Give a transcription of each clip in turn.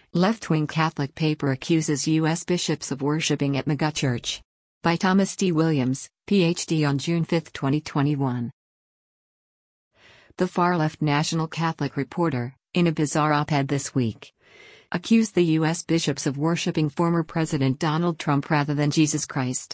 Left-wing Catholic paper accuses U.S. bishops of worshipping at megachurch. By Thomas D. Williams, Ph.D. on June 5, 2021. The far-left National Catholic Reporter, in a bizarre op-ed this week, accused the U.S. bishops of worshipping former President Donald Trump rather than Jesus Christ.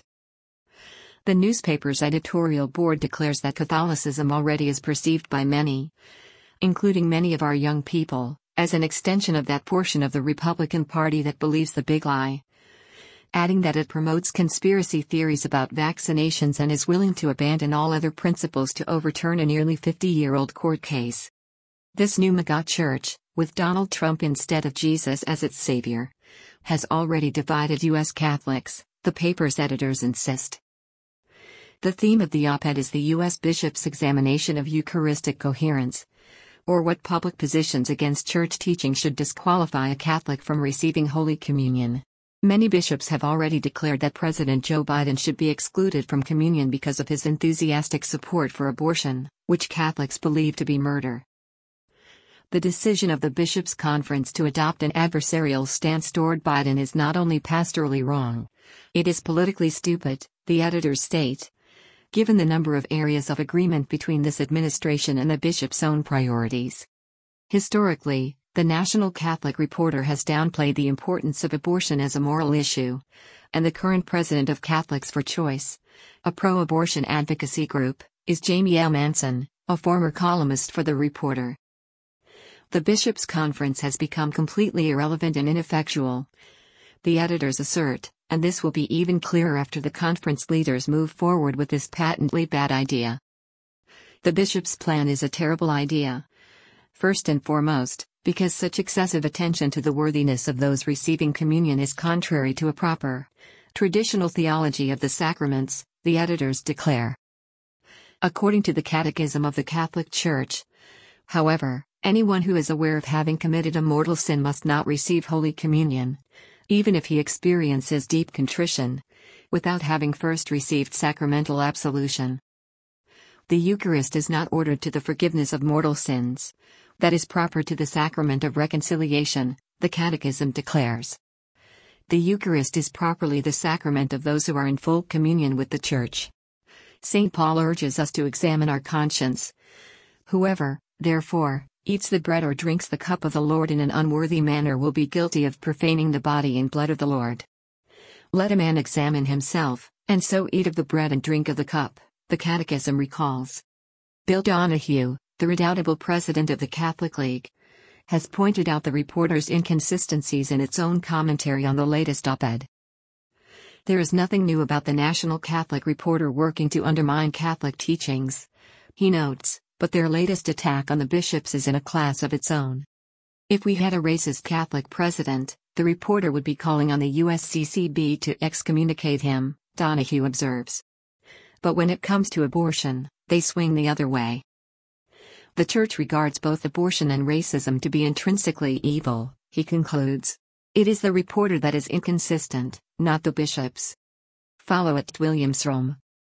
The newspaper's editorial board declares that Catholicism already is perceived by many, including many of our young people, as an extension of that portion of the Republican Party that believes the big lie, adding that it promotes conspiracy theories about vaccinations and is willing to abandon all other principles to overturn a nearly 50-year-old court case. This new megachurch, with Donald Trump instead of Jesus as its savior, has already divided U.S. Catholics, the paper's editors insist. The theme of the op-ed is the U.S. bishops' examination of Eucharistic coherence, or what public positions against church teaching should disqualify a Catholic from receiving Holy Communion. Many bishops have already declared that President Joe Biden should be excluded from communion because of his enthusiastic support for abortion, which Catholics believe to be murder. The decision of the Bishops' Conference to adopt an adversarial stance toward Biden is not only pastorally wrong, it is politically stupid, the editors state, given the number of areas of agreement between this administration and the bishop's own priorities. Historically, the National Catholic Reporter has downplayed the importance of abortion as a moral issue, and the current president of Catholics for Choice, a pro-abortion advocacy group, is Jamie L. Manson, a former columnist for The Reporter. The Bishops' Conference has become completely irrelevant and ineffectual, the editors assert, and this will be even clearer after the conference leaders move forward with this patently bad idea. The bishops' plan is a terrible idea. First and foremost, because such excessive attention to the worthiness of those receiving communion is contrary to a proper, traditional theology of the sacraments, the editors declare. According to the Catechism of the Catholic Church, however, anyone who is aware of having committed a mortal sin must not receive Holy Communion, even if he experiences deep contrition, without having first received sacramental absolution. The Eucharist is not ordered to the forgiveness of mortal sins, that is proper to the sacrament of reconciliation, the Catechism declares. The Eucharist is properly the sacrament of those who are in full communion with the Church. St. Paul urges us to examine our conscience. Whoever, therefore, eats the bread or drinks the cup of the Lord in an unworthy manner will be guilty of profaning the body and blood of the Lord. Let a man examine himself, and so eat of the bread and drink of the cup, the Catechism recalls. Bill Donahue, the redoubtable president of the Catholic League, has pointed out the reporter's inconsistencies in its own commentary on the latest op-ed. There is nothing new about the National Catholic Reporter working to undermine Catholic teachings, he notes, but their latest attack on the bishops is in a class of its own. If we had a racist Catholic president, the reporter would be calling on the USCCB to excommunicate him, Donahue observes. But when it comes to abortion, they swing the other way. The Church regards both abortion and racism to be intrinsically evil, he concludes. It is the reporter that is inconsistent, not the bishops. Follow @WilliamsRome.